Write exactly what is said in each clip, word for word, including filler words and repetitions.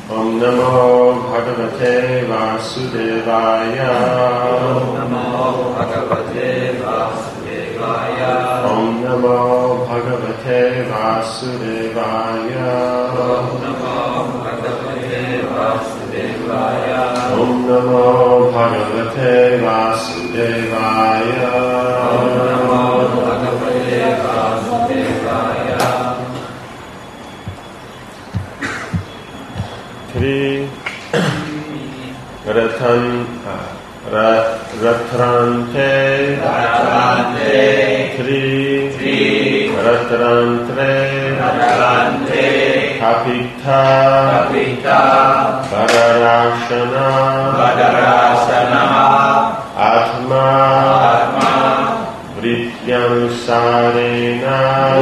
Om Namo Bhagavate Vasudevaya. Om Namo Bhagavate Vasudevaya. Om Namo Bhagavate Vasudevaya. Om Namo Bhagavate Vasudevaya. Om Namo Bhagavate Vasudevaya. Om Namo Bhagavate Vasudevaya. Tri Ratan Ratrante Ratrante Tri Tri Ratrantre Ratrante Kapita Kapita Vararashana Vadarasana Atma Atma Vrityanusarena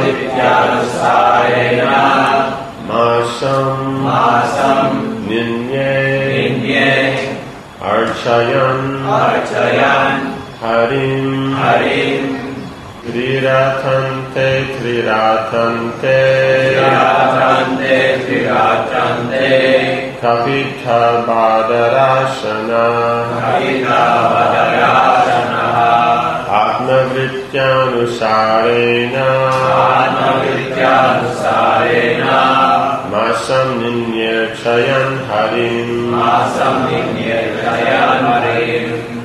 Vityanusarena Masam Masam Ninye Ninye Archayan Archayan Harim Harim Triratante Triratante Triratante Triratante Kapita Badarashana Kapita Vadarasana Atmavrityanusarena Atmavrityanusarena Masam Ninye Chayan Harim Masam Ninye Chayan Harim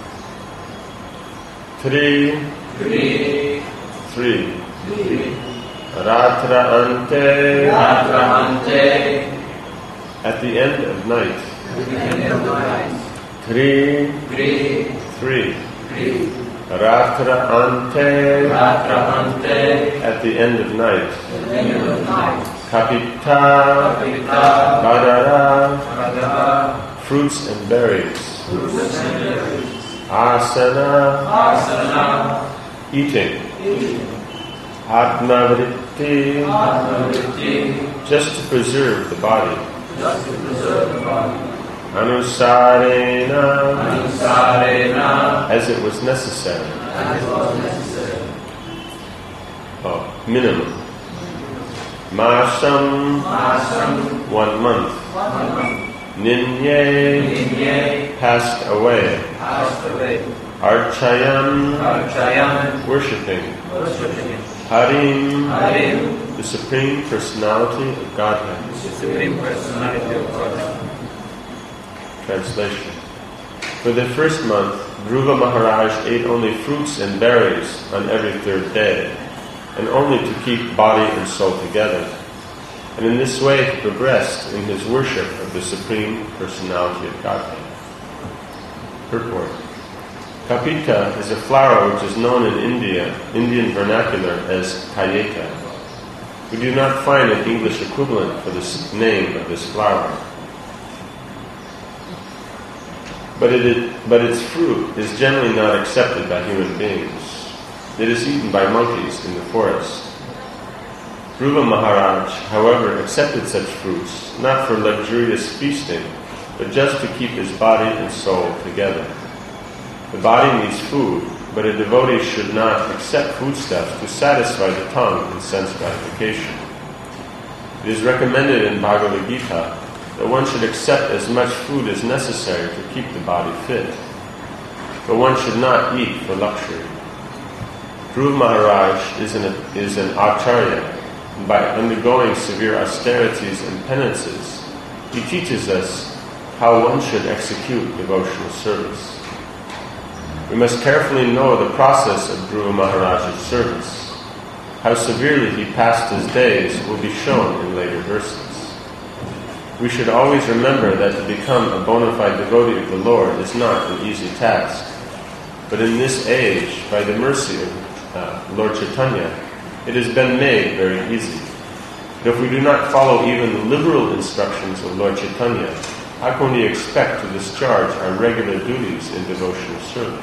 Tri Tri Three Tri Ratra Ante Ratrahante at the end of night. Tri Three Tri Three Ratra Ante Ratrahante at the end of night. Kapita Kapita Badara Vadara fruits and berries. Fruits Asana Asana eating. Atmavritti Atmavritti just to preserve the body. just to preserve the body. Anusarena Anusarena as it was necessary. as was necessary. Oh, minimum. Masam Masam one month. one month. Ninye Ninye passed away. passed away. Archayan Archayan worshipping. worshipping. Harim Harim the Supreme Personality of Godhead. the Supreme Personality of God. Translation. For the first month, Dhruva Maharaj ate only fruits and berries on every third day, and only to keep body and soul together. And in this way he progressed in his worship of the Supreme Personality of Godhead. Purport. Kapita is a flower which is known in India, Indian vernacular, as kayeta. We do not find an English equivalent for this name of this flower. But, it is, but its fruit is generally not accepted by human beings. It is eaten by monkeys in the forest. Dhruva Maharaj, however, accepted such fruits, not for luxurious feasting, but just to keep his body and soul together. The body needs food, but a devotee should not accept foodstuffs to satisfy the tongue and sense gratification. It is recommended in Bhagavad Gita that one should accept as much food as necessary to keep the body fit, but one should not eat for luxury. Dhruva Maharaj is an, is an acharya, and by undergoing severe austerities and penances, he teaches us how one should execute devotional service. We must carefully know the process of Dhruva Maharaj's service. How severely he passed his days will be shown in later verses. We should always remember that to become a bona fide devotee of the Lord is not an easy task. But in this age, by the mercy of uh, Lord Chaitanya, it has been made very easy. But if we do not follow even the liberal instructions of Lord Chaitanya, how can we expect to discharge our regular duties in devotional service?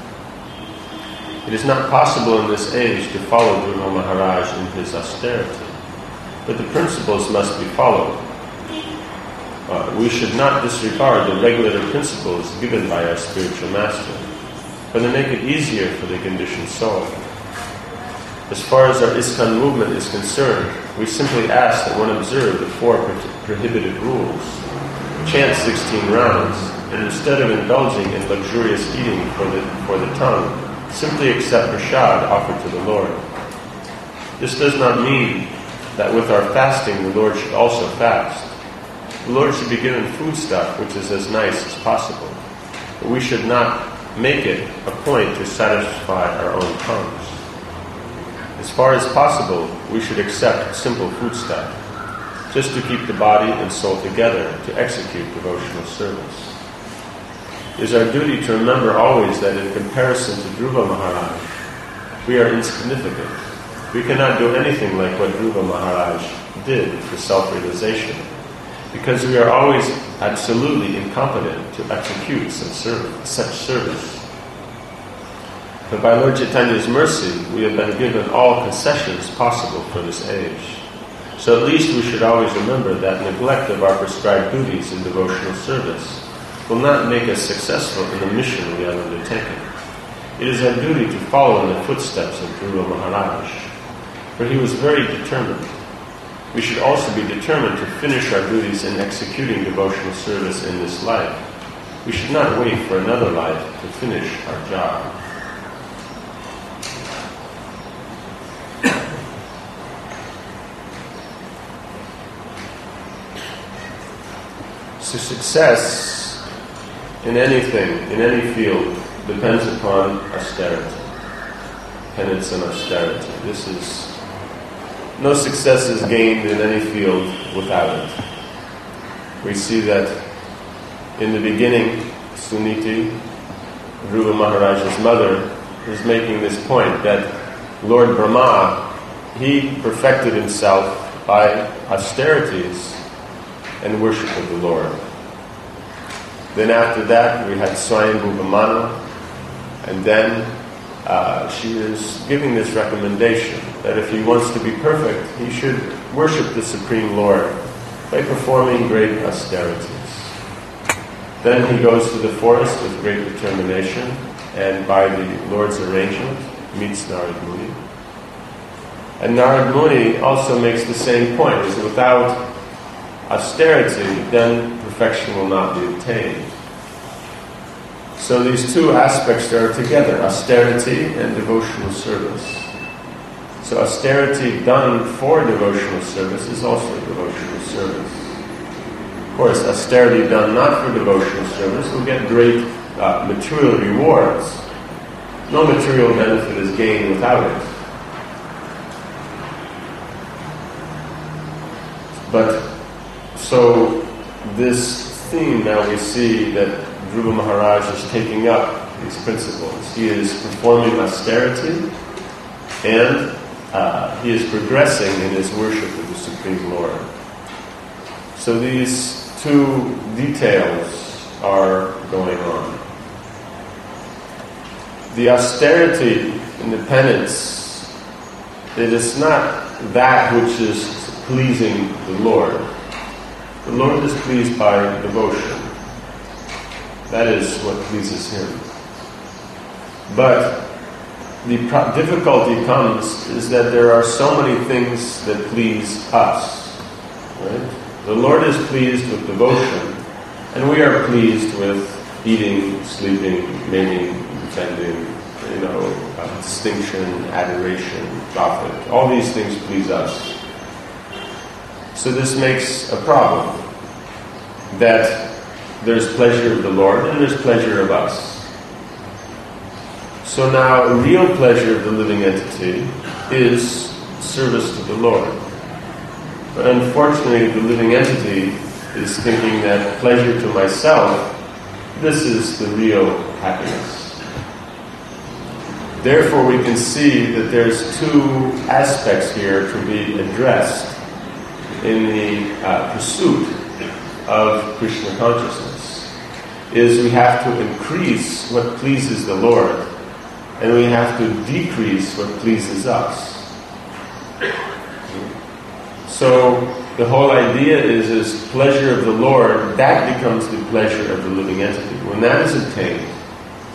It is not possible in this age to follow Dhruva Maharaj in his austerity, but the principles must be followed. Uh, we should not disregard the regulator principles given by our spiritual master, for they make it easier for the conditioned soul. As far as our ISKCON movement is concerned, we simply ask that one observe the four pro- prohibited rules, chant sixteen rounds, and instead of indulging in luxurious eating for the, for the tongue, simply accept prasad offered to the Lord. This does not mean that with our fasting the Lord should also fast. The Lord should be given food stuff which is as nice as possible, but we should not make it a point to satisfy our own tongues. As far as possible, we should accept simple foodstuff, just to keep the body and soul together to execute devotional service. It is our duty to remember always that in comparison to Dhruva Maharaj, we are insignificant. We cannot do anything like what Dhruva Maharaj did for self-realization, because we are always absolutely incompetent to execute such service. Such service. But by Lord Chaitanya's mercy, we have been given all concessions possible for this age. So at least we should always remember that neglect of our prescribed duties in devotional service will not make us successful in the mission we have undertaken. It is our duty to follow in the footsteps of Dhruva Maharaj, for he was very determined. We should also be determined to finish our duties in executing devotional service in this life. We should not wait for another life to finish our job. So success in anything, in any field, depends upon austerity, penance and austerity. This is, no success is gained in any field without it. We see that in the beginning, Suniti, Dhruva Maharaj's mother, is making this point that Lord Brahma, he perfected himself by austerities and worship of the Lord. Then after that we had Swayambhu Vamana, and then uh, she is giving this recommendation that if he wants to be perfect, he should worship the Supreme Lord by performing great austerities. Then he goes to the forest with great determination, and by the Lord's arrangement meets Narad Muni. And Narad Muni also makes the same point, is that without austerity, then perfection will not be attained. So these two aspects are together, austerity and devotional service. So austerity done for devotional service is also devotional service. Of course, austerity done not for devotional service will get great uh, material rewards. No material benefit is gained without it. But so this theme now we see that Dhruva Maharaj is taking up these principles. He is performing austerity, and uh, he is progressing in his worship of the Supreme Lord. So these two details are going on. The austerity and the penance, it is not that which is pleasing the Lord. The Lord is pleased by devotion. That is what pleases Him. But the pro- difficulty comes is that there are so many things that please us. Right? The Lord is pleased with devotion, and we are pleased with eating, sleeping, mating, defending, you know, uh, distinction, adoration, profit. All these things please us. So this makes a problem, that there's pleasure of the Lord and there's pleasure of us. So now, a real pleasure of the living entity is service to the Lord. But unfortunately, the living entity is thinking that pleasure to myself, this is the real happiness. Therefore, we can see that there's two aspects here to be addressed in the uh, pursuit of Krishna consciousness. Is we have to increase what pleases the Lord, and we have to decrease what pleases us. So the whole idea is, is pleasure of the Lord, that becomes the pleasure of the living entity. When that is obtained,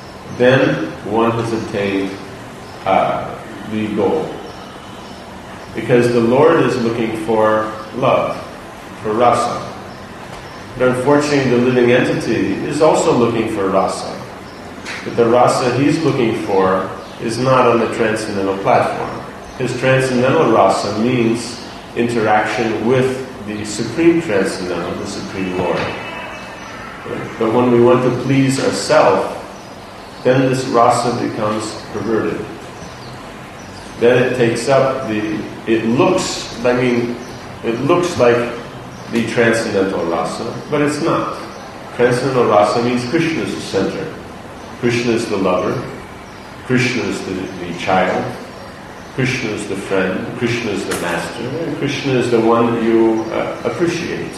then one has obtained uh, the goal. Because the Lord is looking for love, for rasa. But unfortunately, the living entity is also looking for rasa. But the rasa he's looking for is not on the transcendental platform. His transcendental rasa means interaction with the supreme transcendental, the supreme Lord. But when we want to please ourselves, then this rasa becomes perverted. Then it takes up the, it looks, I mean, it looks like the transcendental rasa, but it's not. Transcendental rasa means Krishna is the center. Krishna is the lover. Krishna is the, the child. Krishna is the friend. Krishna is the master. And Krishna is the one that you uh, appreciate.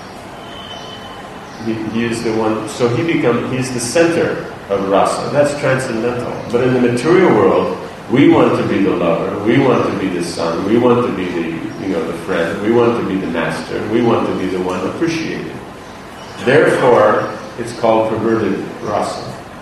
He, he is the one, so he becomes, he's the center of rasa. That's transcendental. But in the material world, we want to be the lover, we want to be the son, we want to be the, you know, the friend, we want to be the master, we want to be the one appreciated. Therefore, it's called perverted rasa.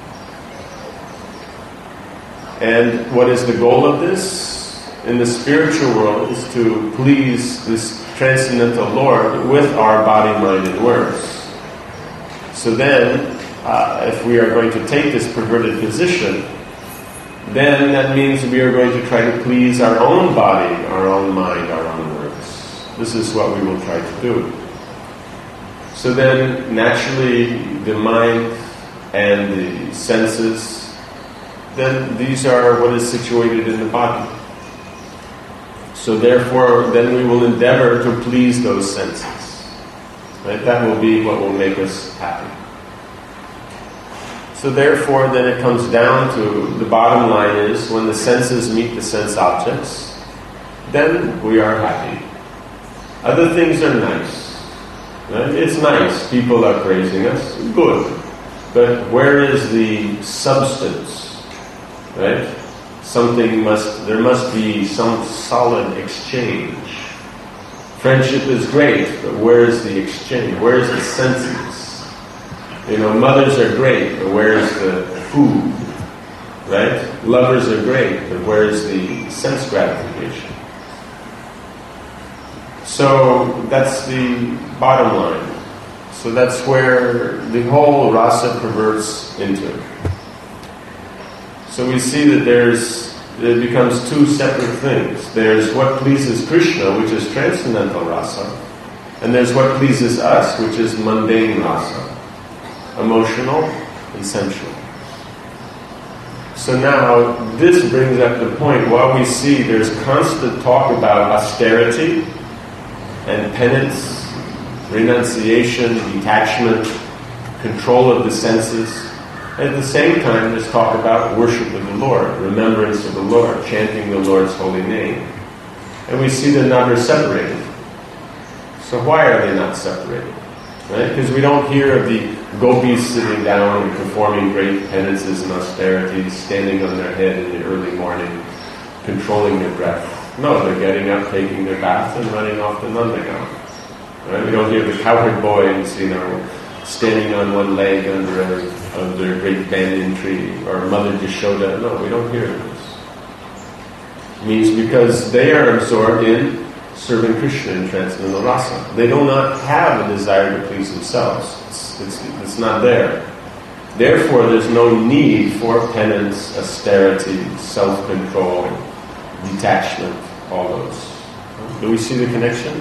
And what is the goal of this? In the spiritual world is to please this transcendental Lord with our body, mind, and words. So then, uh, if we are going to take this perverted position, then that means we are going to try to please our own body, our own mind, our own words. This is what we will try to do. So then, naturally, the mind and the senses, then these are what is situated in the body. So therefore, then we will endeavor to please those senses. Right? That will be what will make us happy. So therefore, then it comes down to, the bottom line is, when the senses meet the sense objects, then we are happy. Other things are nice. Right? It's nice. People are praising us. Good. But where is the substance? Right? Something must, there must be some solid exchange. Friendship is great, but where is the exchange? Where is the senses? You know, mothers are great, but where is the food? Right? Lovers are great, but where is the sense gratification? So that's the bottom line. So that's where the whole rasa perverts into. So we see that there's, it becomes two separate things. There's what pleases Krishna, which is transcendental rasa, and there's what pleases us, which is mundane rasa, emotional and sensual. So now, this brings up the point, while we see there's constant talk about austerity and penance, renunciation, detachment, control of the senses, at the same time, there's talk about worship of the Lord, remembrance of the Lord, chanting the Lord's holy name. And we see that now they're separated. So why are they not separated? Right? Because we don't hear of the gopis sitting down and performing great penances and austerities, standing on their head in the early morning, controlling their breath. No, they're getting up, taking their bath, and running off to Nandagaon. Right? We don't hear the cowherd boys, you know, standing on one leg under a under a great banyan tree, or Mother Yashoda. No, we don't hear this. It means because they are absorbed in serving Krishna in transcendental rasa. They do not have a desire to please themselves. It's, it's, it's not there. Therefore, there's no need for penance, austerity, self-control, detachment, all those. Do we see the connection?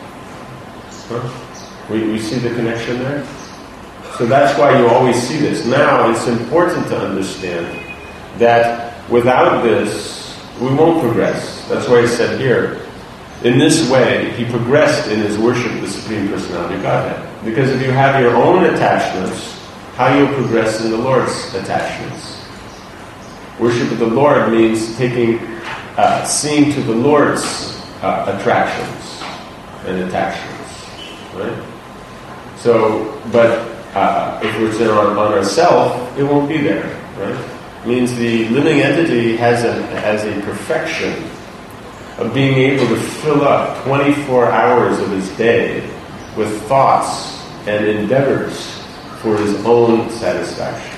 Huh? We, we see the connection there? So that's why you always see this. Now, it's important to understand that without this, we won't progress. That's why he said here, in this way, he progressed in his worship of the Supreme Personality of Godhead. Because if you have your own attachments, how you'll progress in the Lord's attachments. Worship of the Lord means taking, uh, seeing to the Lord's uh, attractions and attachments. Right? So, but Uh, if we're there on, on ourselves, it won't be there, right? It means the living entity has a has a perfection of being able to fill up twenty-four hours of his day with thoughts and endeavors for his own satisfaction.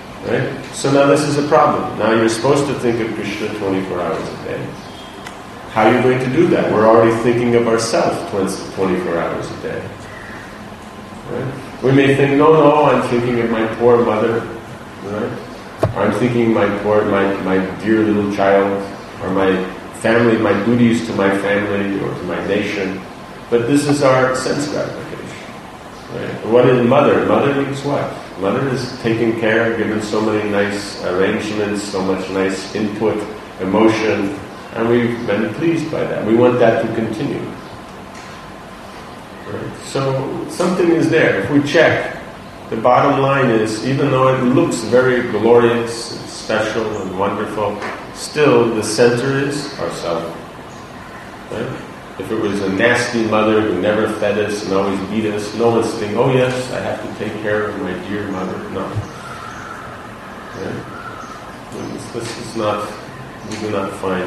Right? So now this is a problem. Now you're supposed to think of Krishna twenty-four hours a day. how are you going to do that? We're already thinking of ourselves twenty-four hours a day. Right? We may think, no, no, I'm thinking of my poor mother, right? Or I'm thinking of my poor, my, my dear little child, or my family, my duties to my family or to my nation. But this is our sense gratification. Right? What is mother? Mother means what? Mother is taking care, giving so many nice arrangements, so much nice input, emotion, and we've been pleased by that. We want that to continue. Right? So something is there. If we check, the bottom line is, even though it looks very glorious and special and wonderful, still the center is ourselves. Right? If it was a nasty mother who never fed us and always beat us, no one's thinking, oh yes, I have to take care of my dear mother. No. Right? This is not, we do not find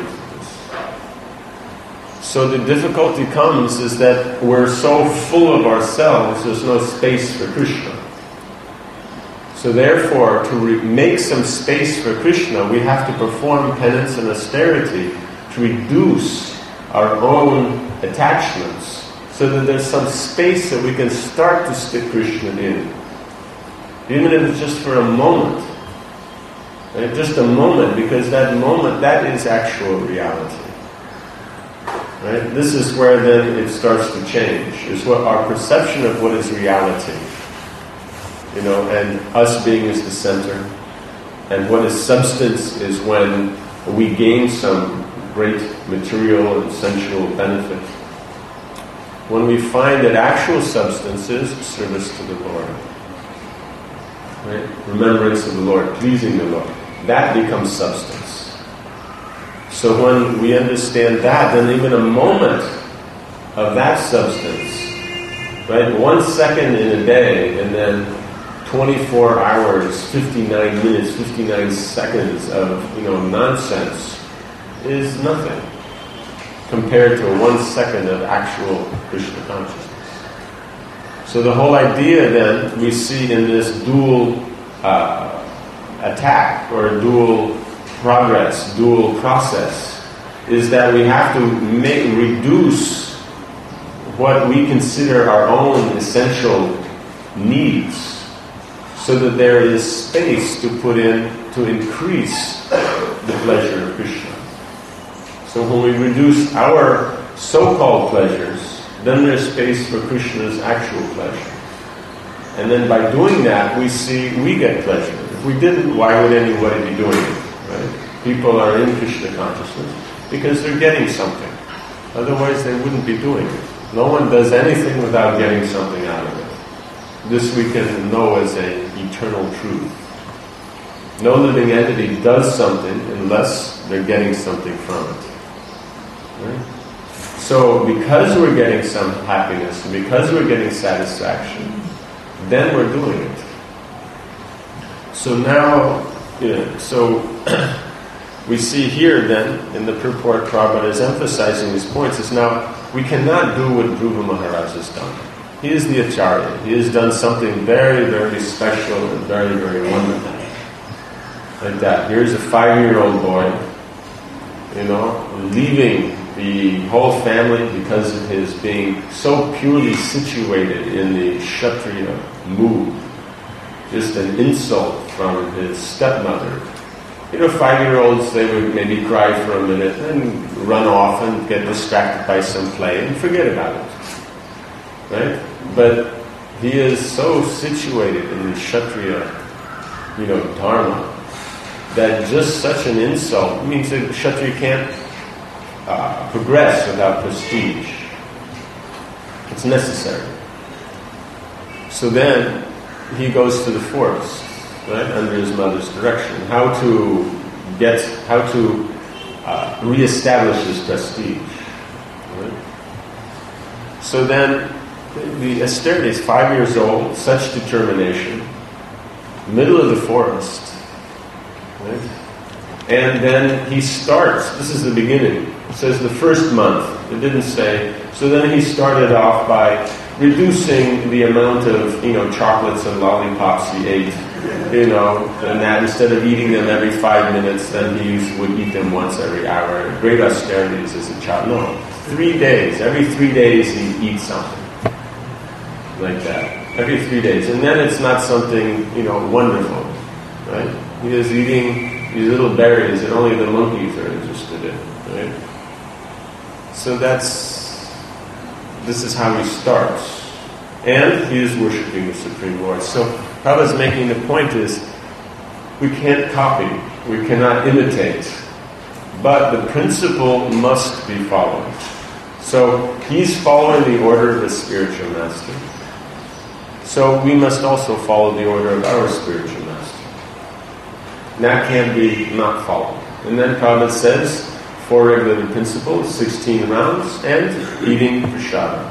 this. So the difficulty comes is that we're so full of ourselves, there's no space for Krishna. So therefore, to re- make some space for Krishna, we have to perform penance and austerity to reduce our own attachments, so that there's some space that we can start to stick Krishna in. Even if it's just for a moment. Right? Just a moment, because that moment, that is actual reality. Right? This is where then it starts to change. Is what our perception of what is reality. You know, and us being is the center. And what is substance is when we gain some great material and sensual benefit. When we find that actual substance is service to the Lord. Right? Remembrance of the Lord, pleasing the Lord. That becomes substance. So when we understand that, then even a moment of that substance, right? One second in a day, and then twenty-four hours, fifty-nine minutes, fifty-nine seconds of, you know, nonsense is nothing compared to one second of actual Krishna consciousness. So the whole idea then we see in this dual uh, attack or dual progress, dual process, is that we have to make, reduce what we consider our own essential needs so that there is space to put in to increase the pleasure of Krishna. So when we reduce our so-called pleasures, then there's space for Krishna's actual pleasure. And then by doing that, we see we get pleasure. If we didn't, why would anybody be doing it? Right? People are in Krishna consciousness because they're getting something. Otherwise, they wouldn't be doing it. No one does anything without getting something out of it. This we can know as an eternal truth. No living entity does something unless they're getting something from it. Right? So because we're getting some happiness, and because we're getting satisfaction, then we're doing it. So now, you know, so we see here then, in the purport Prabhupada is emphasizing these points, is now we cannot do what Dhruva Maharaj has done. He is the Acharya. He has done something very, very special and very, very wonderful. Like that. Here's a five-year-old boy, you know, leaving the whole family because of his being so purely situated in the Kshatriya mood. Just an insult from his stepmother. You know, five-year-olds, they would maybe cry for a minute and run off and get distracted by some play and forget about it. Right? But he is so situated in the Kshatriya, you know, dharma, that just such an insult means that Kshatriya can't uh, progress without prestige. It's necessary. So then he goes to the forest, right, under his mother's direction. How to get, how to uh, reestablish his prestige. Right? So then the austerity is five years old, such determination, middle of the forest. Right? And then he starts, this is the beginning. It says the first month. It didn't say. So then he started off by reducing the amount of, you know, chocolates and lollipops he ate You know, and that instead of eating them every five minutes, then he used, would eat them once every hour. Great austerities as a child. No, three days. Every three days he'd eat something. Like that. Every three days. And then it's not something, you know, wonderful. Right? He is eating these little berries that only the monkeys are interested in. Right? So that's, this is how he starts. And he is worshipping the Supreme Lord. So Prabhupada's making the point is, we can't copy, we cannot imitate, but the principle must be followed. So he's following the order of the spiritual master. So we must also follow the order of our spiritual master. And that can't be not followed. And then Prabhupada says, four regulated principles, sixteen rounds, and eating prasada.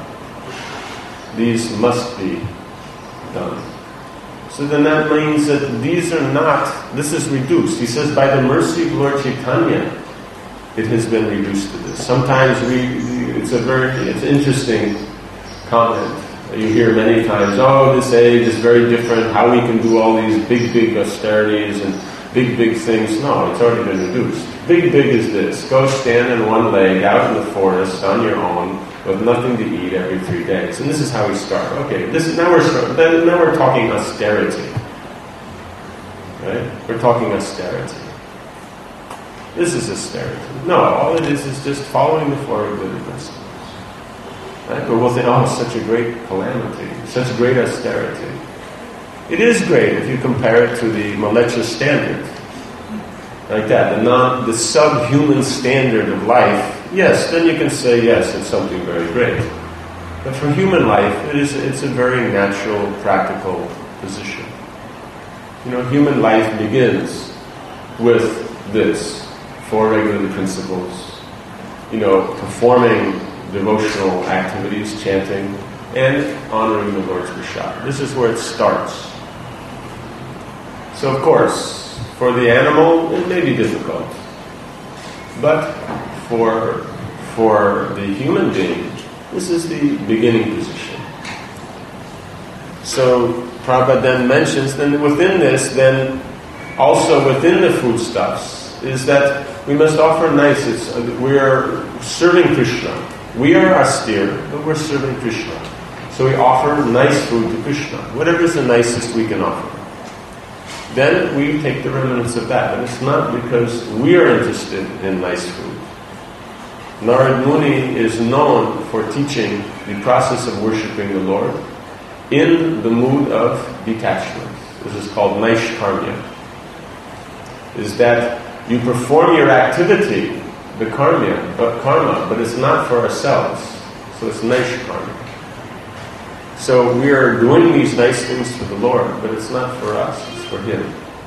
These must be done. So then that means that these are not, this is reduced. He says, by the mercy of Lord Chaitanya, it has been reduced to this. Sometimes we, it's a very, it's interesting comment. You hear many times, oh, this age is very different, how we can do all these big, big austerities and big, big things. No, it's already been reduced. Big, big is this. Go stand on one leg out in the forest on your own with nothing to eat every three days. And this is how we start. Okay, this is, now we're start, then, now we're talking austerity. Right? We're talking austerity. This is austerity. No, all it is is just following the four regulated principles. Right? But we'll think, oh, such a great calamity, such great austerity. It is great if you compare it to the molecular standard. Like that, the non, the subhuman standard of life. Yes, then you can say, yes, it's something very great. But for human life, it is, it's a very natural, practical position. You know, human life begins with this, four regulated principles, you know, performing devotional activities, chanting, and honoring the Lord's prasad. This is where it starts. So of course, for the animal, it may be difficult. But for, for the human being, this is the beginning position. So Prabhupada then mentions, then within this, then also within the foodstuffs, is that we must offer nice, it's, uh, we are serving Krishna. We are austere, but we're serving Krishna. So we offer nice food to Krishna, whatever is the nicest we can offer. Then we take the remnants of that. But it's not because we are interested in nice food. Narad Muni is known for teaching the process of worshipping the Lord in the mood of detachment. This is called Naishkarmya. Is that you perform your activity, the karma, but karma, but it's not for ourselves. So it's Naishkarmya. So we are doing these nice things for the Lord, but it's not for us, it's for Him.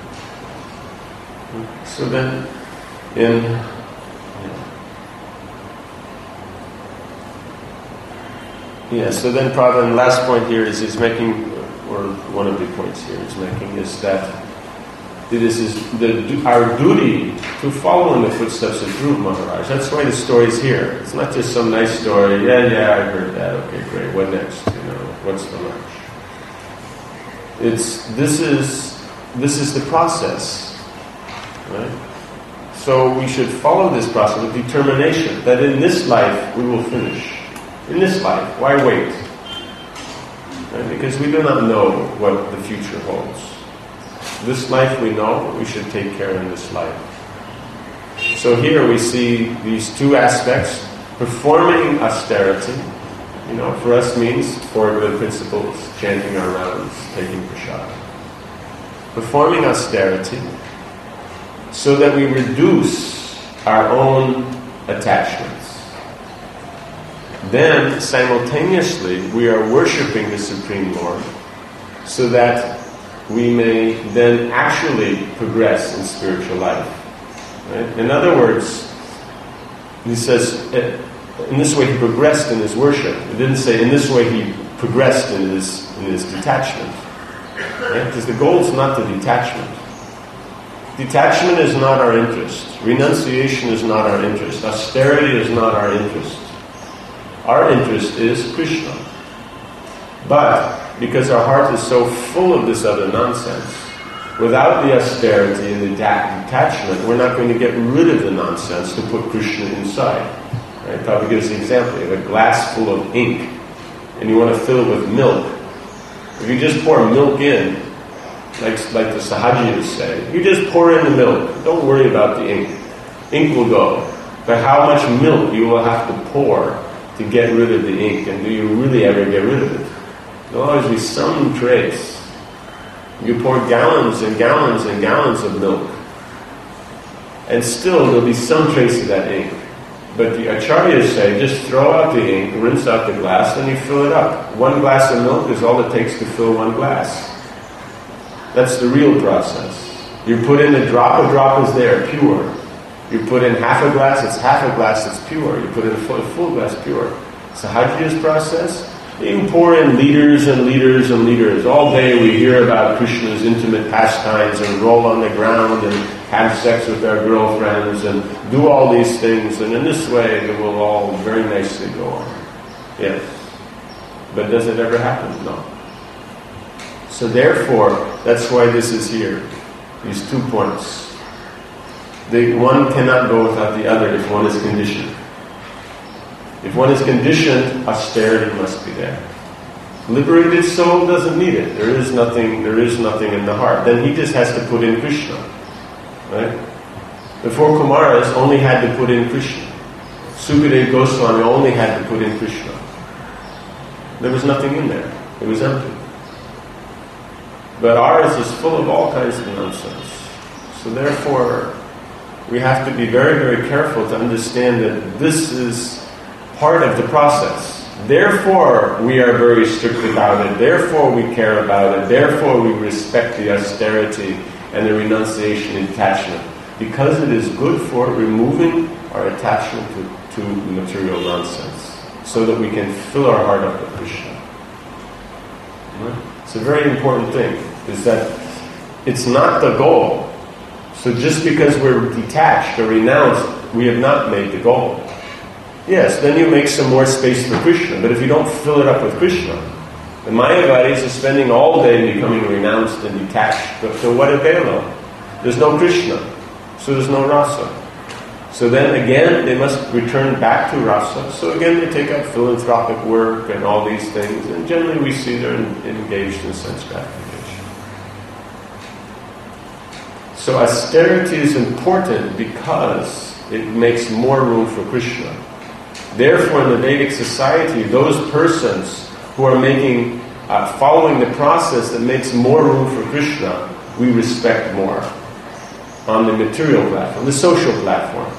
So then, in yeah, so then Prabhupada, the last point here is he's making, or one of the points here he's making, is that it is the, our duty to follow in the footsteps of Dhruva Maharaj. That's why the story is here. It's not just some nice story, yeah, yeah, I heard that, okay, great, what next? You know, what's the lunch? It's, this is, this is the process, right? So we should follow this process with determination, that in this life we will finish. In this life, why wait? Right? Because we do not know what the future holds. This life we know, we should take care in this life. So here we see these two aspects. Performing austerity, you know, for us means four good principles, chanting our rounds, taking prasad. Performing austerity so that we reduce our own attachments. Then, simultaneously, we are worshipping the Supreme Lord so that we may then actually progress in spiritual life. Right? In other words, he says, in this way he progressed in his worship. It didn't say in this way he progressed in his in his detachment. Right? Because the goal is not the detachment. Detachment is not our interest. Renunciation is not our interest. Austerity is not our interest. Our interest is Krishna. But because our heart is so full of this other nonsense, Without the austerity and the detachment, we're not going to get rid of the nonsense to put Krishna inside. Right? Prabhupada gives the example. You have a glass full of ink, and you want to fill it with milk. If you just pour milk in, like, like the Sahajiyas say, you just pour in the milk. Don't worry about the ink. Ink will go. But how much milk you will have to pour to get rid of the ink, and do you really ever get rid of it? There'll always be some trace. You pour gallons and gallons and gallons of milk, and still there'll be some trace of that ink. But the acharyas say, just throw out the ink, rinse out the glass, and you fill it up. One glass of milk is all it takes to fill one glass. That's the real process. You put in a drop, a drop is there, pure. You put in half a glass, it's half a glass, it's pure. You put in a full, a full glass, pure. Sahajiya's process. You can pour in liters and liters and liters. All day we hear about Krishna's intimate pastimes and roll on the ground and have sex with our girlfriends and do all these things. And in this way it will all very nicely go on. Yes. But does it ever happen? No. So therefore, that's why this is here. These two points. The one cannot go without the other if one is conditioned. If one is conditioned, austerity must be there. Liberated soul doesn't need it. There is nothing. There is nothing in the heart. Then he just has to put in Krishna, right? The four Kumaras only had to put in Krishna. Sukadeva Goswami only had to put in Krishna. There was nothing in there. It was empty. But ours is full of all kinds of nonsense. So therefore, we have to be very, very careful to understand that this is part of the process. Therefore, we are very strict about it. Therefore, we care about it. Therefore, we respect the austerity and the renunciation and detachment. Because it is good for removing our attachment to, to material nonsense. So that we can fill our heart up with Krishna. Right? It's a very important thing. Is that it's not the goal. So just because we're detached or renounced, we have not made the goal. Yes, then you make some more space for Krishna. But if you don't fill it up with Krishna, the Mayavadis are spending all day becoming renounced and detached. But so what avail? There's no Krishna, so there's no rasa. So then again, they must return back to rasa. So again, they take up philanthropic work and all these things. And generally we see they're engaged in sense gratification. So austerity is important because it makes more room for Krishna. Therefore, in the Vedic society, those persons who are making, uh, following the process that makes more room for Krishna, we respect more on the material platform, the social platform.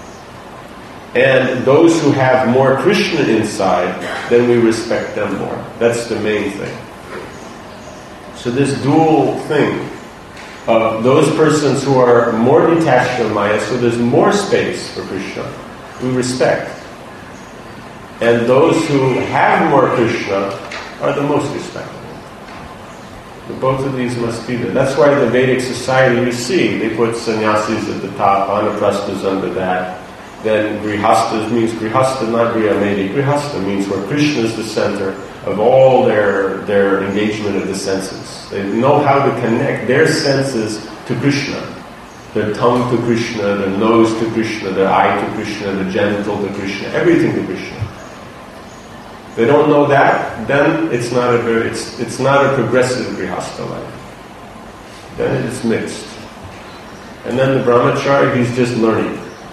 And those who have more Krishna inside, then we respect them more. That's the main thing. So this dual thing of those persons who are more detached from Maya, so there's more space for Krishna, we respect. And those who have more Krishna are the most respectable. But both of these must be there. That's why the Vedic society, you see, they put sannyasis at the top, anaprasthas under that. Then grihastas means grihasta, not griyamedi. Grihasta means where Krishna is the center of all their, their engagement of the senses. They know how to connect their senses to Krishna. Their tongue to Krishna, their nose to Krishna, their eye to Krishna, their genital to Krishna, everything to Krishna. They don't know that, then it's not a very, it's it's not a progressive grihastha life. Then it is mixed. And then the brahmachari, he's just learning.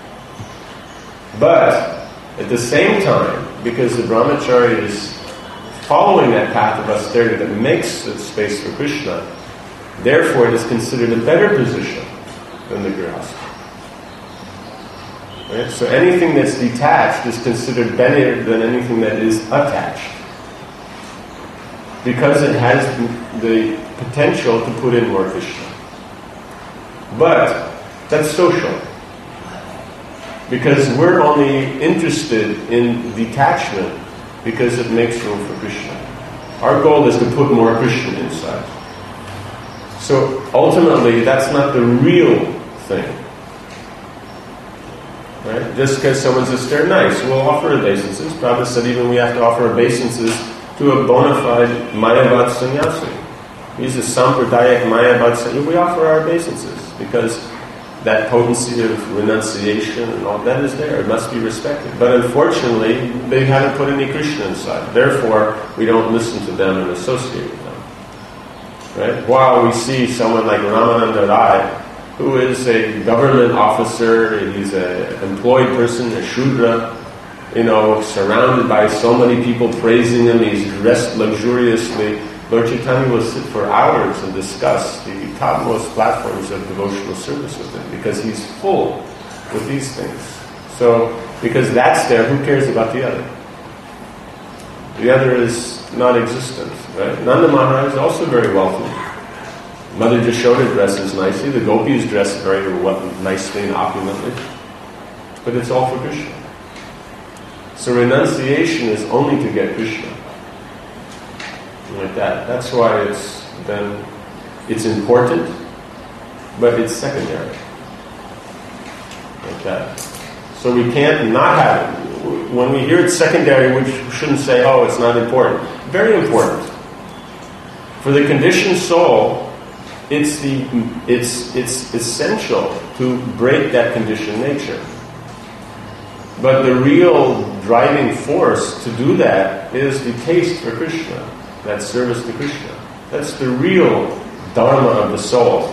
But at the same time, because the brahmachari is following that path of austerity that makes the space for Krishna, therefore it is considered a better position than the grihastha. Right? So anything that's detached is considered better than anything that is attached. Because it has the potential to put in more Krishna. But that's social. Because we're only interested in detachment because it makes room for Krishna. Our goal is to put more Krishna inside. So ultimately, that's not the real thing. Right? Just because someone says they're nice, we'll offer obeisances. Prabhupada said even we have to offer obeisances to a bona fide Mayavad sannyasi. He's a Sampradayak Mayavad Saint. We offer our obeisances because that potency of renunciation and all that is there. It must be respected. But unfortunately, they haven't put any Krishna inside. Therefore, we don't listen to them and associate with them. Right? While we see someone like Ramananda Rai, who is a government officer, he's an employed person, a Shudra, you know, surrounded by so many people praising him, he's dressed luxuriously. Lord Chaitanya will sit for hours and discuss the topmost platforms of devotional service with him because he's full with these things. So, because that's there, who cares about the other? The other is non-existent, right? Nanda Maharaj is also very wealthy. Mother Jashoda dresses nicely, the gopis dress very well, nicely and opulently. But it's all for Krishna. So renunciation is only to get Krishna. Like that. That's why it's then it's important, but it's secondary. Like that. So we can't not have it. When we hear it's secondary, we shouldn't say, oh, it's not important. Very important. For the conditioned soul, it's the it's it's essential to break that conditioned nature. But the real driving force to do that is the taste for Krishna. That service to Krishna. That's the real dharma of the soul.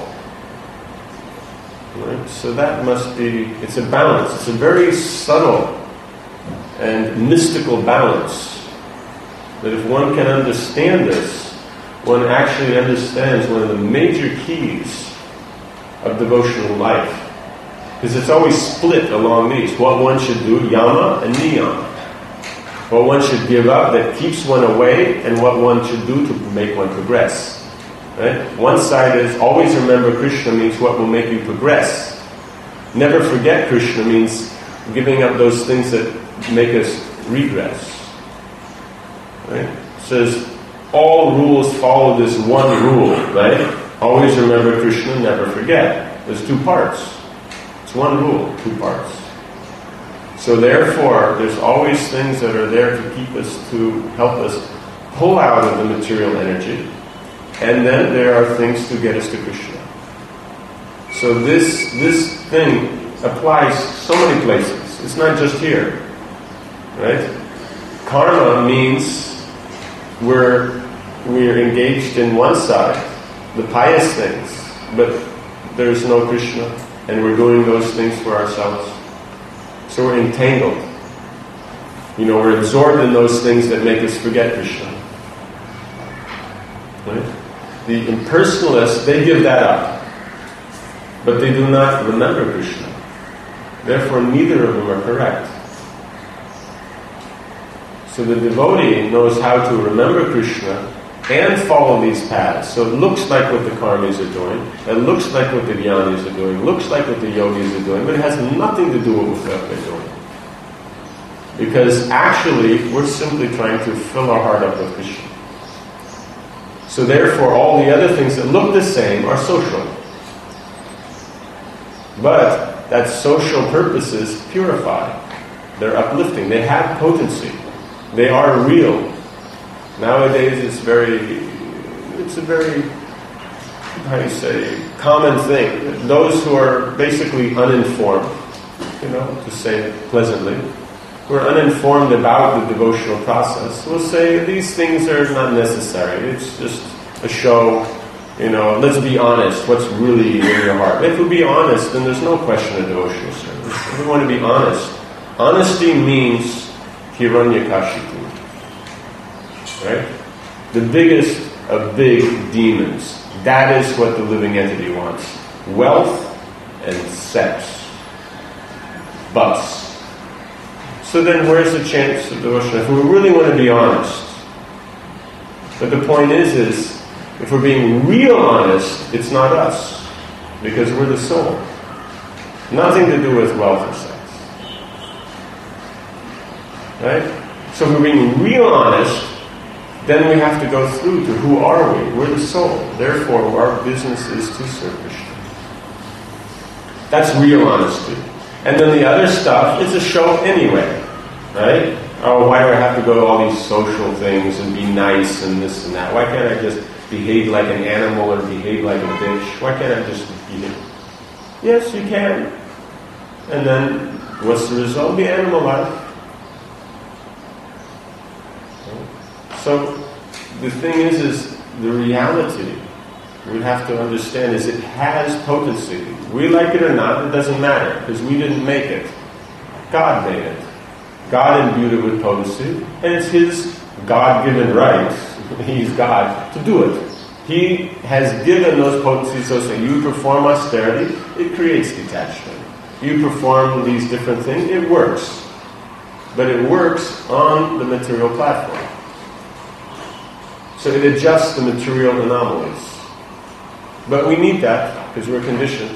Right? So that must be, it's a balance. It's a very subtle and mystical balance. That if one can understand this, one actually understands one of the major keys of devotional life. Because it's always split along these. What one should do, yama and niyama. What one should give up that keeps one away, and what one should do to make one progress. Right? One side is always remember Krishna means what will make you progress. Never forget Krishna means giving up those things that make us regress. Right? It says all rules follow this one rule, right? Always remember Krishna, never forget. There's two parts. It's one rule, two parts. So therefore, there's always things that are there to keep us, to help us pull out of the material energy. And then there are things to get us to Krishna. So this this thing applies so many places. It's not just here. Right? Karma means we're we're engaged in one side, the pious things, but there's no Krishna, and we're doing those things for ourselves. So we're entangled. You know, we're absorbed in those things that make us forget Krishna. Right? The impersonalists, they give that up. But they do not remember Krishna. Therefore, neither of them are correct. So the devotee knows how to remember Krishna and follow these paths. So it looks like what the karmis are doing, it looks like what the jnanis are doing, looks like what the yogis are doing, but it has nothing to do with what they're doing. Because actually, we're simply trying to fill our heart up with Krishna. So therefore, all the other things that look the same are social. But that social purposes purify. They're uplifting. They have potency. They are real. Nowadays, it's very, it's a very, how do you say, common thing. Those who are basically uninformed, you know, to say it pleasantly, who are uninformed about the devotional process, will say these things are not necessary. It's just a show. You know, let's be honest. What's really in your heart? If we be honest, then there's no question of devotional service. If we want to be honest, honesty means hiranyakashipu. Right? The biggest of big demons. That is what the living entity wants. Wealth and sex. Bus. So then where's the chance of devotion? If we really want to be honest. But the point is, is if we're being real honest, it's not us. Because we're the soul. Nothing to do with wealth or sex. Right? So if we're being real honest, then we have to go through to who are we? We're the soul. Therefore, our business is to serve Krishna. That's real honesty. And then the other stuff is a show anyway. Right? Oh, why do I have to go to all these social things and be nice and this and that? Why can't I just behave like an animal or behave like a bitch. Why can't I just behave? Yes, you can. And then, what's the result? The animal life. So, the thing is, is the reality we have to understand is it has potency. We like it or not, it doesn't matter, because we didn't make it. God made it. God imbued it with potency, and it's His God-given right, He's God, to do it. He has given those potencies so that you perform austerity, it creates detachment. You perform these different things, it works. But it works on the material platform. So it adjusts the material anomalies. But we need that, because we're conditioned.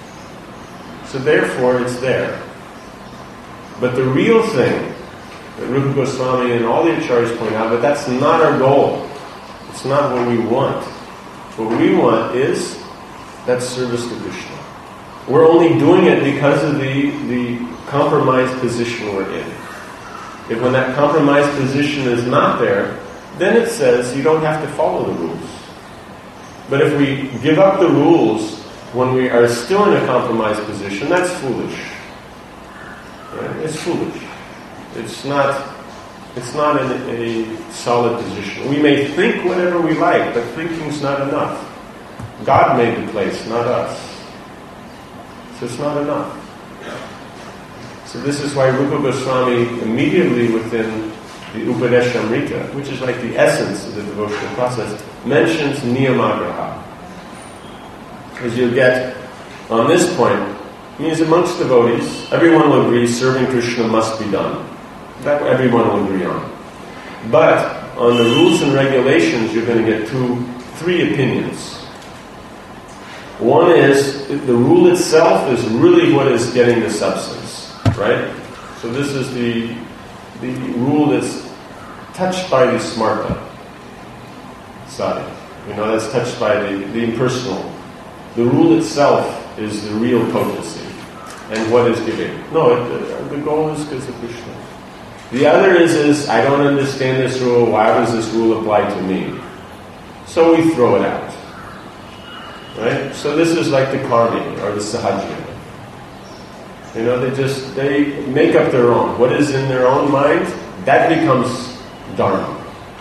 So therefore, it's there. But the real thing that Rupa Goswami and all the acharyas point out, but that's not our goal. It's not what we want. What we want is that service to Krishna. We're only doing it because of the, the compromised position we're in. If when that compromised position is not there, then it says you don't have to follow the rules. But if we give up the rules when we are still in a compromised position, that's foolish. Right? It's foolish. It's not it's not in a solid position. We may think whatever we like, but thinking's not enough. God made the place, not us. So it's not enough. So this is why Rupa Goswami immediately within the Upadeshamrita, which is like the essence of the devotional process, mentions Niyamagraha. As you'll get on this point, means amongst devotees, everyone will agree serving Krishna must be done. That everyone will agree on. But on the rules and regulations, you're going to get two, three opinions. One is, the rule itself is really what is getting the substance, right? So this is the the rule that's touched by the smarta side. You know, that's touched by the, the impersonal. The rule itself is the real potency. And what is giving? No, it, the goal is because of Krishna. The other is, is, I don't understand this rule, why does this rule apply to me? So we throw it out. Right? So this is like the karmi or the sahaja. You know, they just, they make up their own. What is in their own mind, that becomes dharma.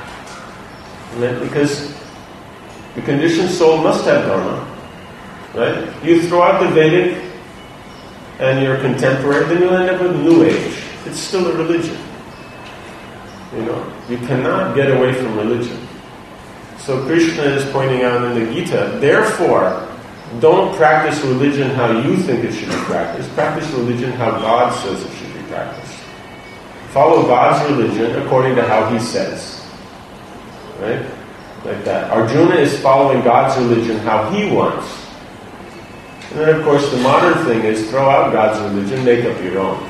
And because the conditioned soul must have dharma. Right? You throw out the Vedic and your contemporary, then you'll end up with New Age. It's still a religion. You know, you cannot get away from religion. So Krishna is pointing out in the Gita, therefore, don't practice religion how you think it should be practiced. Practice religion how God says it should be practiced. Follow God's religion according to how He says. Right? Like that. Arjuna is following God's religion how he wants. And then of course the modern thing is throw out God's religion, make up your own.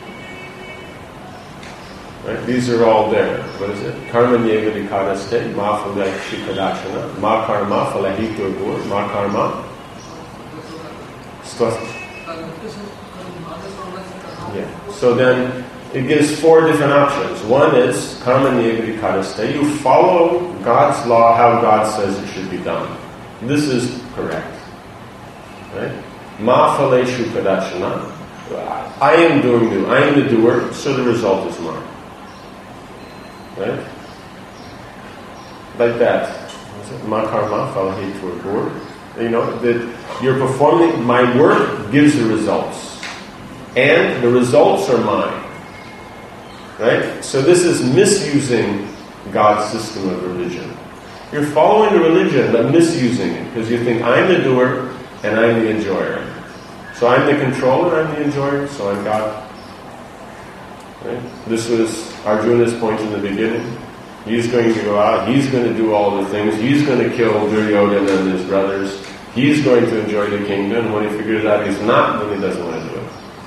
Right? These are all there. What is it? Karma nyeva vikaraste, ma phala shikadachana, ma karma phala hitur ma karma. Yeah. So then it gives four different options. One is karma nyeva vikaraste. You follow God's law how God says it should be done. This is correct. Right? Ma phala shikadachana. I am doing the I am the doer, so the result is mine. Right? Like that. Ma karma phala hitur. You know, that you're performing, my work gives the results. And the results are mine. Right? So this is misusing God's system of religion. You're following the religion, but misusing it. Because you think, I'm the doer, and I'm the enjoyer. So I'm the controller, I'm the enjoyer, so I'm God. Right? This was Arjuna's point in the beginning. He's going to go out, he's going to do all the things, he's going to kill Duryodhana and his brothers, he's going to enjoy the kingdom, and when he figures out he's not, then he doesn't want to do it.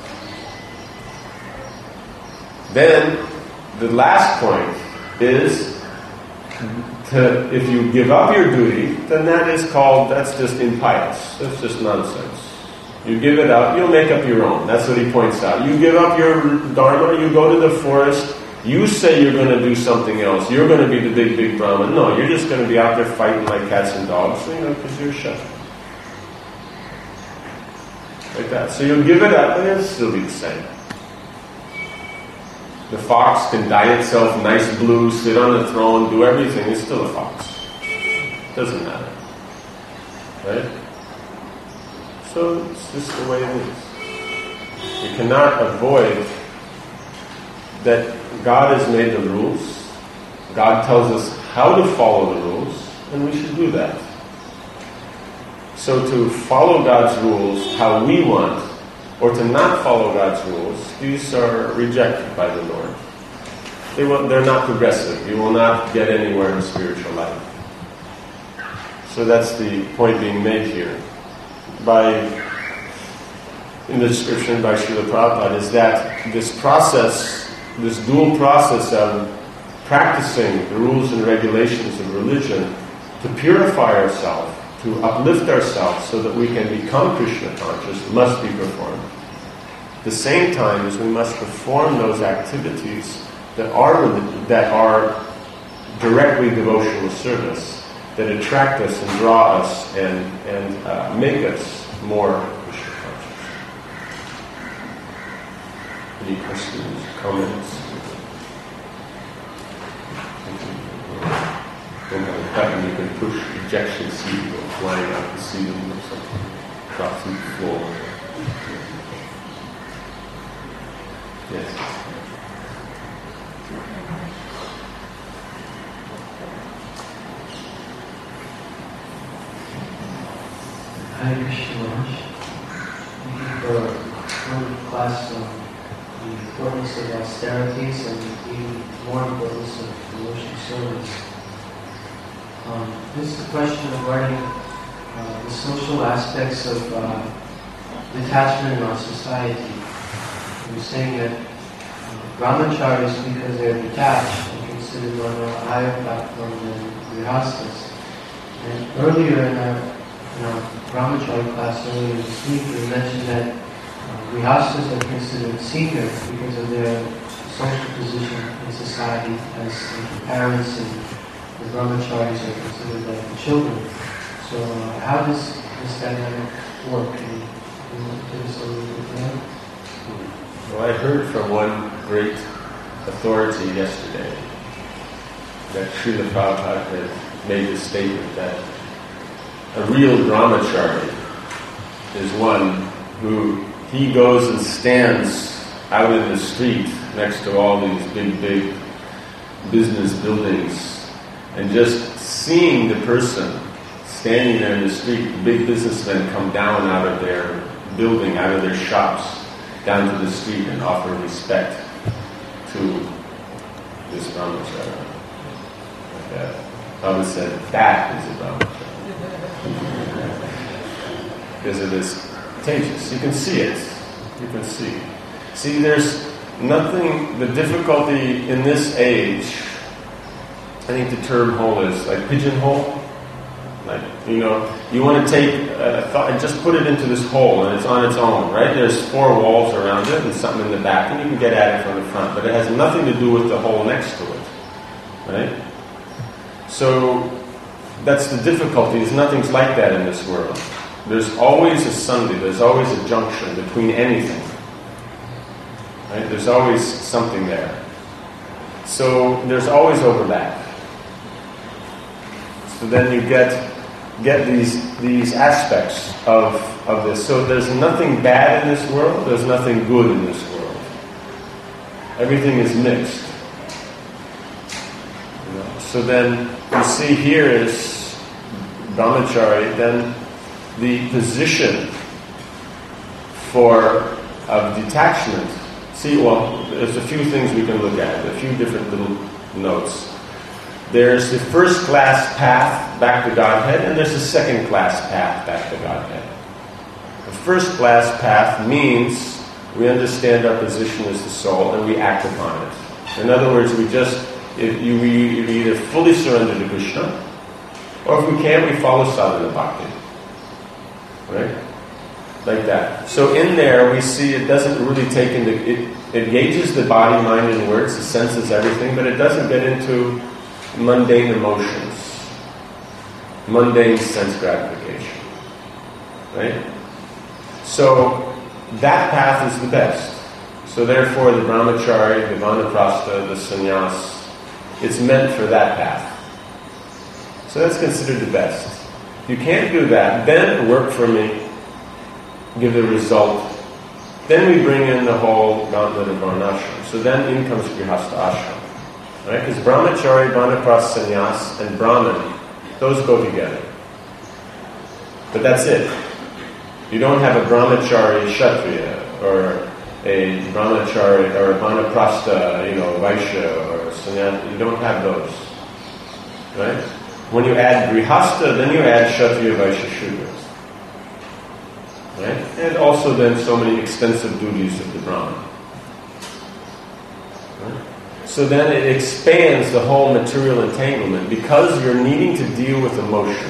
Then, the last point is, to, if you give up your duty, then that is called, that's just impious, that's just nonsense. You give it up, you'll make up your own. That's what he points out. You give up your dharma, you go to the forest, You say you're going to do something else. You're going to be the big, big Brahman. No, you're just going to be out there fighting like cats and dogs, you know, because you're a Kshatriya. Like that. So you'll give it up, and it'll still be the same. The fox can dye itself nice blue, sit on the throne, do everything. It's still a fox. Doesn't matter. Right? So it's just the way it is. You cannot avoid that God has made the rules. God tells us how to follow the rules, and we should do that. So to follow God's rules how we want, or to not follow God's rules, these are rejected by the Lord. They will, they're not progressive. You will not get anywhere in spiritual life. So that's the point being made here. By, in the description by Srila Prabhupada, is that this process, this dual process of practicing the rules and regulations of religion to purify ourselves, to uplift ourselves so that we can become Krishna conscious, must be performed. At the same time as we must perform those activities that are that are directly devotional service, that attract us and draw us and and uh, make us more Krishna conscious. Any questions, comments? Don't have a button, you can push ejection seat or flying out the ceiling or something, drop through the floor. Yes. Hare Krishna Maharaj. Thank you for one class on the importance of austerities and the more importance of devotional service. Um, this is a question regarding uh, the social aspects of uh, detachment in our society. We're saying that uh, brahmacharis, because they're detached, are considered on a higher platform than grihasthas. And earlier in our, in our brahmachari class, earlier this week, we mentioned that uh, grihasthas are considered senior because of their social position in society as uh, parents, and the brahmacharis are considered like the children. So uh, how does this dynamic work? Can you, can you give us a little bit more? Well, I heard from one great authority yesterday that Srila Prabhupada had made the statement that a real brahmachari is one who he goes and stands out in the street next to all these big, big business buildings, and just seeing the person standing there in the street, the big businessmen come down out of their building, out of their shops, down to the street and offer respect to this brahmachari. Like that. Prabhupada said, that is a brahmachari. Because it is contagious. You can see it. You can see. See, there's nothing, the difficulty in this age, I think the term hole is like pigeonhole. Like, you know, you want to take a thought and just put it into this hole and it's on its own, right? There's four walls around it and something in the back, and you can get at it from the front, but it has nothing to do with the hole next to it, right? So that's the difficulty, is nothing's like that in this world. There's always a sandhi, there's always a junction between anything, right? There's always something there. So there's always overlap. So then you get get these these aspects of of this. So there's nothing bad in this world, there's nothing good in this world. Everything is mixed. You know? So then you see here is brahmachari, then the position for of detachment. See, well, there's a few things we can look at, a few different little notes. There's the first class path back to Godhead, and there's a second class path back to Godhead. The first class path means we understand our position as the soul and we act upon it. In other words, we just, if you, we either fully surrender to Krishna, or if we can't, we follow sadhana bhakti. Right? Like that. So in there we see it doesn't really take into, it, it gauges the body, mind, and words, it senses everything, but it doesn't get into mundane emotions, mundane sense gratification. Right? So that path is the best. So therefore the brahmachari, the vanaprastha, the sannyas, it's meant for that path. So that's considered the best. If you can't do that, then work for me, give the result. Then we bring in the whole gauntlet of varnashram. So then in comes grihastha ashram. Right? Because brahmachari, vanaprastha, sannyas, and brahman, those go together. But that's it. You don't have a brahmachari kshatriya, or a brahmachari, or a vanaprastha, you know, vaishya, or sannyas. You don't have those. Right? When you add grihastha, then you add kshatriya, vaishya, shudra. Right? And also then so many extensive duties of the Brahman. Right? So then it expands the whole material entanglement because you're needing to deal with emotion.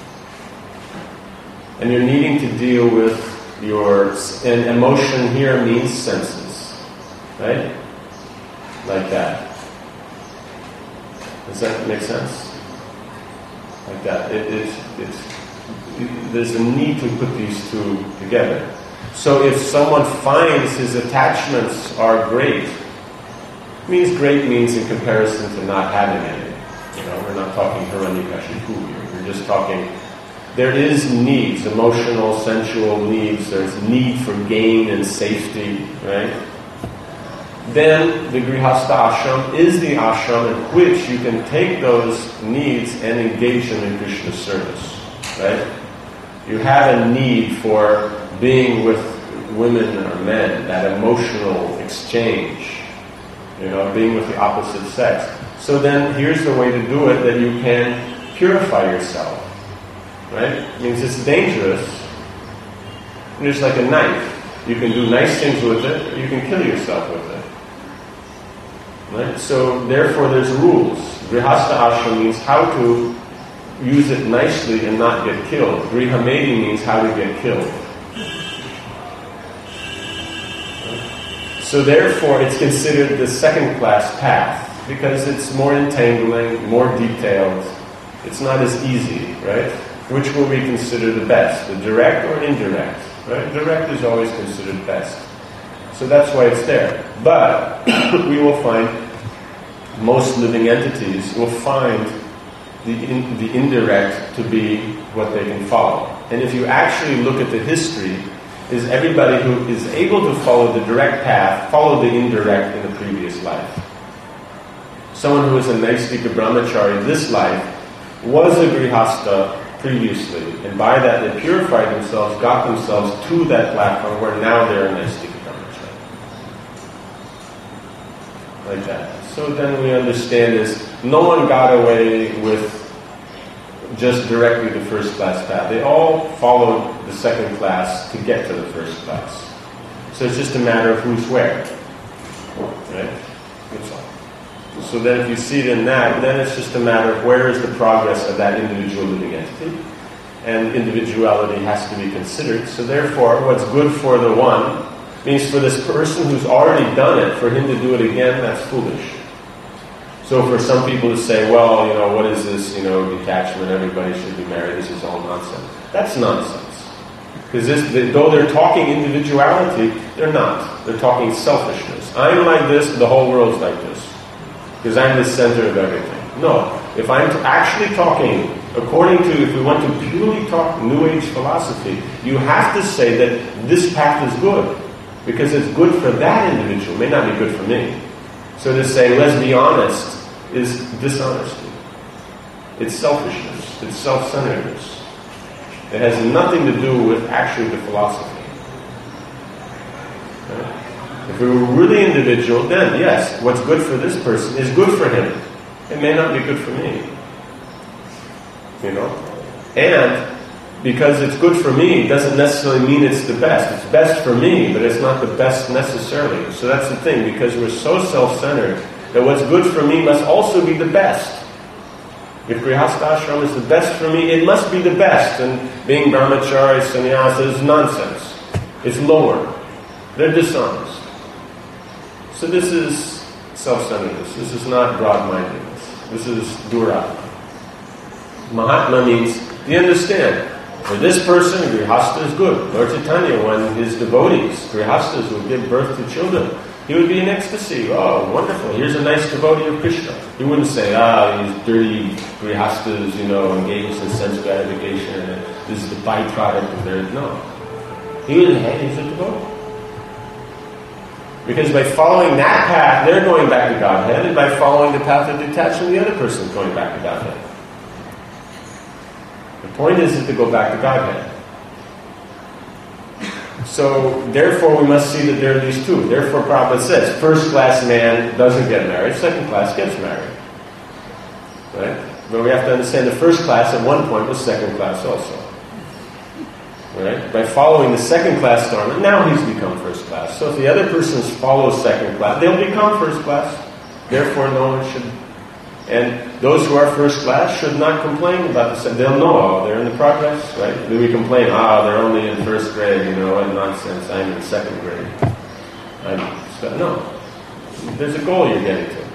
And you're needing to deal with your, and emotion here means senses. Right? Like that. Does that make sense? Like that. It, it, it's, it, there's a need to put these two together. So if someone finds his attachments are great, means great means in comparison to not having any. You know, we're not talking hiranyakashipu here. We're just talking, there is needs, emotional, sensual needs. There's need for gain and safety, right? Then the grihastha ashram is the ashram in which you can take those needs and engage them in Krishna's service, right? You have a need for being with women or men, that emotional exchange, you know, being with the opposite sex. So then here's the way to do it, that you can purify yourself, right? It means it's dangerous. It's like a knife. You can do nice things with it, or you can kill yourself with it. Right? So therefore there's rules. Grihastha ashram means how to use it nicely and not get killed. Grihamedi means how to get killed. So therefore it's considered the second class path because it's more entangling, more detailed. It's not as easy, right? Which will we consider the best? The direct or indirect? Right? Direct is always considered best. So that's why it's there. But we will find most living entities will find the in, the indirect to be what they can follow. And if you actually look at the history, is everybody who is able to follow the direct path, follow the indirect in the previous life. Someone who is a Naistika Brahmachari this life was a Grihastha previously, and by that they purified themselves, got themselves to that platform where now they're a Naistika Brahmachari. Like that. So then we understand is no one got away with just directly the first class path. They all followed the second class to get to the first class. So it's just a matter of who's where. Right? That's all. So then if you see it in that, then it's just a matter of where is the progress of that individual living entity. And individuality has to be considered. So therefore, what's good for the one means for this person who's already done it, for him to do it again, that's foolish. So for some people to say, well, you know, what is this, you know, detachment, everybody should be married, this is all nonsense. That's nonsense. Because this, they, though they're talking individuality, they're not. They're talking selfishness. I'm like this, the whole world's like this. Because I'm the center of everything. No. If I'm actually talking, according to, if we want to purely talk New Age philosophy, you have to say that this path is good. Because it's good for that individual. It may not be good for me. So to say, let's be honest, is dishonesty. It's selfishness. It's self-centeredness. It has nothing to do with actually the philosophy. Okay? If we were really individual, then yes, what's good for this person is good for him. It may not be good for me. You know? And because it's good for me doesn't necessarily mean it's the best. It's best for me, but it's not the best necessarily. So that's the thing, because we're so self-centered that what's good for me must also be the best. If Grihastha ashram is the best for me, it must be the best. And being brahmachari, sannyasa is nonsense. It's lower. They're dishonest. So this is self-centeredness. This is not broad-mindedness. This is duratma. Mahatma means, do you understand? For this person, Grihastha is good. Lord Chaitanya, when his devotees, Grihasthas, would give birth to children, he would be in ecstasy. Oh, wonderful. Here's a nice devotee of Krishna. He wouldn't say, ah, these dirty Grihasthas, you know, engaged in sense gratification, and this is the byproduct of their... No. He would, hey, he's a devotee. Because by following that path, they're going back to Godhead, and by following the path of detachment, the other person's going back to Godhead. The point is to go back to Godhead. So, therefore, we must see that there are these two. Therefore, Prabhupada says, first-class man doesn't get married, second-class gets married. Right? But we have to understand the first class at one point was second-class also. Right? By following the second-class dharma, now he's become first-class. So if the other persons follow second-class, they'll become first-class. Therefore, no one should... And those who are first-class should not complain about this. They'll know, oh, they're in the progress, right? Do we complain, ah, oh, they're only in first grade, you know, what nonsense, I'm in second grade. I'm... So, no. There's a goal you're getting to.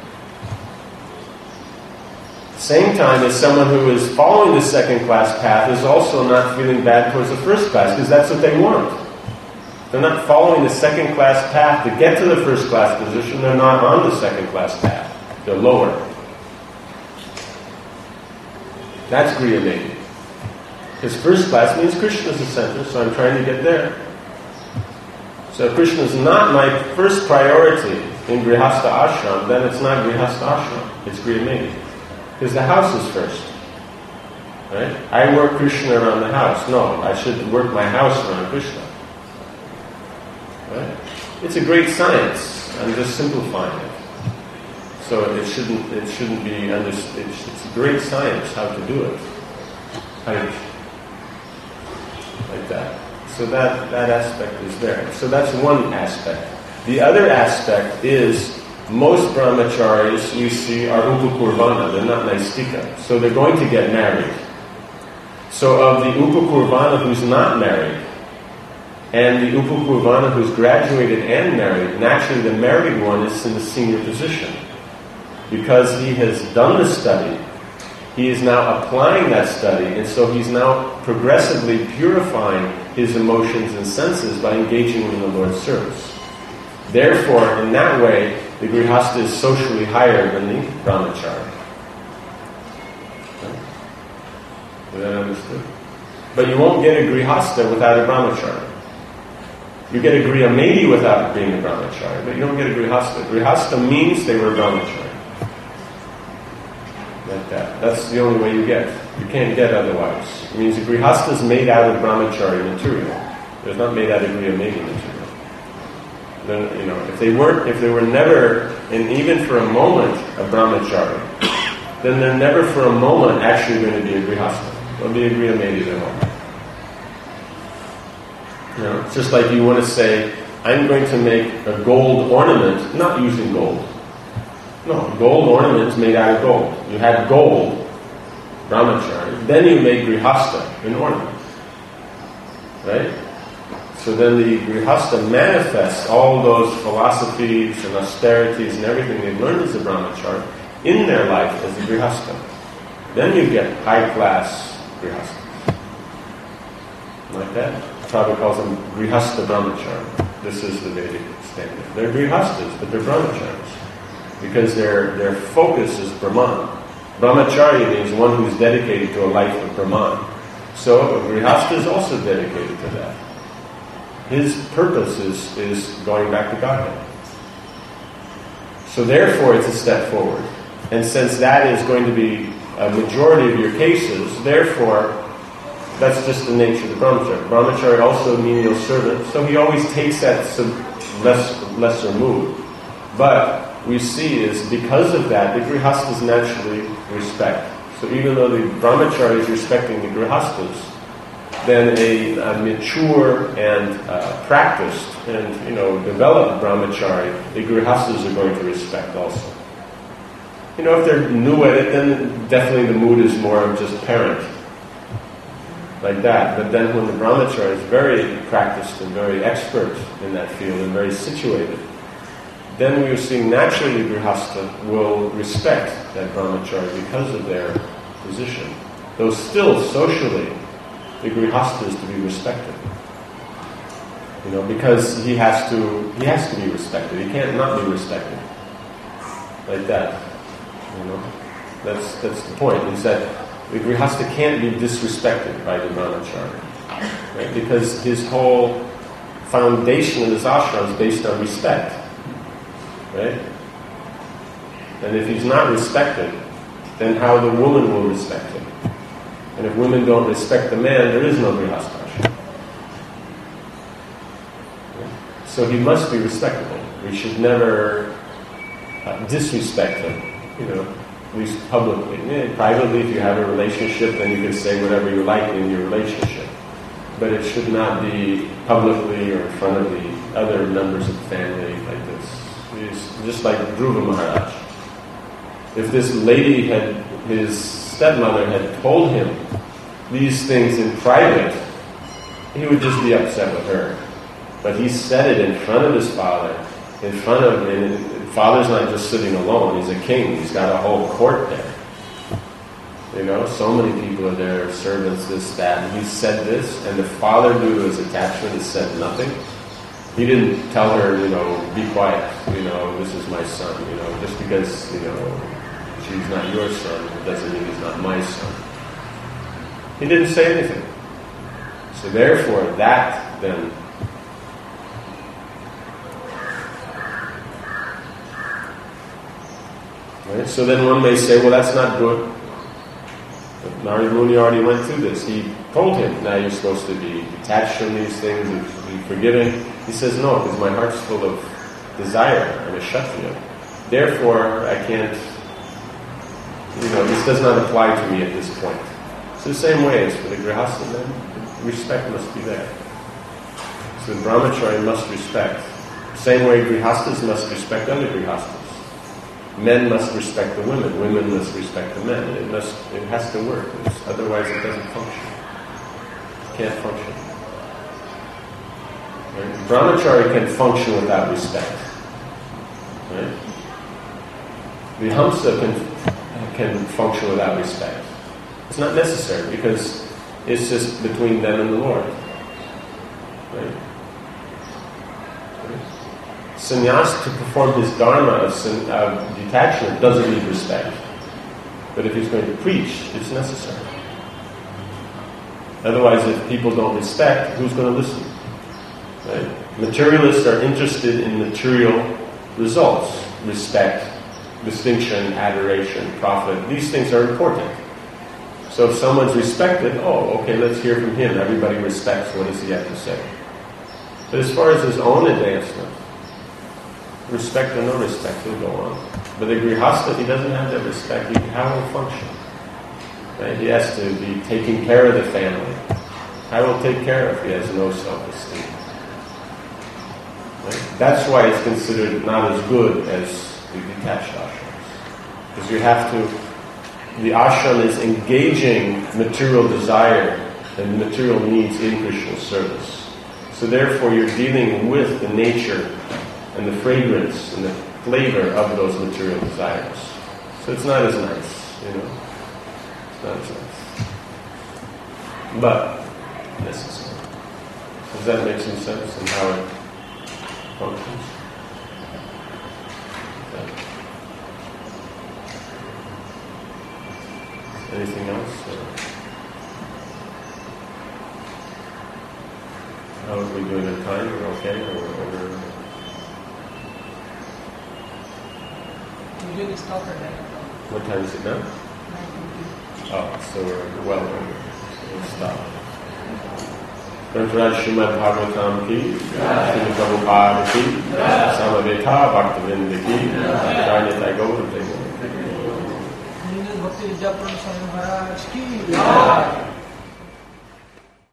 Same time as someone who is following the second class path is also not feeling bad towards the first class, because that's what they want. They're not following the second class path to get to the first class position, they're not on the second class path. They're lower. That's Griya Medi. Because first class means Krishna is the center, so I'm trying to get there. So if Krishna is not my first priority in Grihastha Ashram, then it's not Grihastha Ashram, it's Griya Medi. Because the house is first. Right? I work Krishna around the house. No, I should work my house around Krishna. Right? It's a great science. I'm just simplifying it. So it shouldn't it shouldn't be understood. It's, it's a great science how to do it. How to, like that. So that, that aspect is there. So that's one aspect. The other aspect is most brahmacharis we see are upakurvana, they're not naistika. So they're going to get married. So of the upakurvana who's not married, and the upakurvana who's graduated and married, naturally the married one is in the senior position. Because he has done the study, he is now applying that study, and so he's now progressively purifying his emotions and senses by engaging in the Lord's service. Therefore, in that way, the Grihastha is socially higher than the brahmachari. Okay? Is that understood? But you won't get a Grihastha without a brahmachari. You get a Griya Medi without being a brahmachari, but you don't get a Grihastha. Grihastha means they were brahmachari. Like that. That's the only way you get. You can't get otherwise. It means a Grihastha is made out of brahmachari material. It's not made out of Griya Medi material. Then, you know, if they weren't, if they were never, and even for a moment, a brahmachari, then they're never for a moment actually going to be a Grihastha. They'll be a Griya Medi their whole life. You know, it's just like you want to say, I'm going to make a gold ornament, not using gold. No, gold ornaments made out of gold. You had gold, brahmachari, then you make Grihastha, an ornament. Right? So then the Grihastha manifests all those philosophies and austerities and everything they've learned as a brahmachari in their life as a Grihastha. Then you get high-class Grihasthas. Like that. Prabhupada calls them Grihastha brahmachari. This is the Vedic standard. They're Grihasthas, but they're brahmacharis. Because their their focus is Brahman. Brahmachari means one who's dedicated to a life of Brahman. So a Grihastha is also dedicated to that. His purpose is, is going back to Godhead. So therefore it's a step forward. And since that is going to be a majority of your cases, therefore that's just the nature of the Brahmachari. Brahmachari also menial servant, so he always takes that sub, less, lesser mood. But we see is because of that, the Grihasthas naturally respect. So even though the Brahmachari is respecting the Grihasthas, then a, a mature and uh, practiced and you know developed Brahmachari, the Grihasthas are going to respect also. You know, if they're new at it, then definitely the mood is more of just parent, like that. But then when the Brahmachari is very practiced and very expert in that field and very situated, then we will see naturally Grihastha will respect that brahmachari because of their position. Though still socially, the Grihastha is to be respected. You know, because he has to he has to be respected. He can't not be respected. Like that. You know? That's that's the point, is that the Grihastha can't be disrespected by the brahmachari. Right? Because his whole foundation of his ashram is based on respect. Right? And if he's not respected, then how the woman will respect him? And if women don't respect the man, there is no grihastha ashram. Right? So he must be respectable. We should never uh, disrespect him, you know, at least publicly. Yeah, privately, if you have a relationship, then you can say whatever you like in your relationship. But it should not be publicly or in front of the other members of the family like this. It's just like Dhruva Maharaj. If this lady had, his stepmother had told him these things in private, he would just be upset with her. But he said it in front of his father, in front of him. And father's not just sitting alone, he's a king, he's got a whole court there. You know, so many people are there, servants, this, that, and he said this, and the father, due to his attachment, has said nothing. He didn't tell her, you know, be quiet, you know, this is my son, you know, just because, you know, she's not your son, it doesn't mean he's not my son. He didn't say anything. So therefore, that then right? So then one may say, well, that's not good. But Narada Muni already went through this. He told him, now you're supposed to be detached from these things and be forgiving. He says, no, because my heart's full of desire. I'm a Kshatriya. Therefore, I can't, you know, this does not apply to me at this point. It's the same way as for the Grihastha, then respect must be there. So the brahmachari must respect. Same way Grihasthas must respect other Grihasthas. Men must respect the women. Women must respect the men. It must. It has to work. It's, otherwise, it doesn't function. It can't function. Right? Brahmachari can function without respect. Right? The Hamsa can can function without respect. It's not necessary because it's just between them and the Lord. Right? Sannyas, to perform his dharma of, of detachment, doesn't need respect. But if he's going to preach, it's necessary. Otherwise, if people don't respect, who's going to listen? Right? Materialists are interested in material results. Respect, distinction, adoration, profit. These things are important. So if someone's respected, oh, okay, let's hear from him. Everybody respects what does he have to say. But as far as his own advancement, respect or no respect will go on. But the Grihastha, he doesn't have that respect. He, how will function? Right? He has to be taking care of the family. How will take care if he has no self-esteem? Right? That's why it's considered not as good as the detached ashrams. Because you have to, the ashram is engaging material desire and material needs in Krishna's service. So therefore you're dealing with the nature and the fragrance and the flavor of those material desires. So it's not as nice, you know. It's not as nice. But necessary. Does that make some sense in how it functions? Okay. Anything else? Or how are we doing in time? We're okay? Or, or usually stop at nine. What time is it now? Oh, so we're well over. So we'll stop. Grantaraj Srimad Bhagavatam ki, Srimad Prabhupada ki, Samaveta Bhaktivinoda ki, Jayate Gaura Prabhu. Bhakti Vidyapuram Swami Maharaj ki.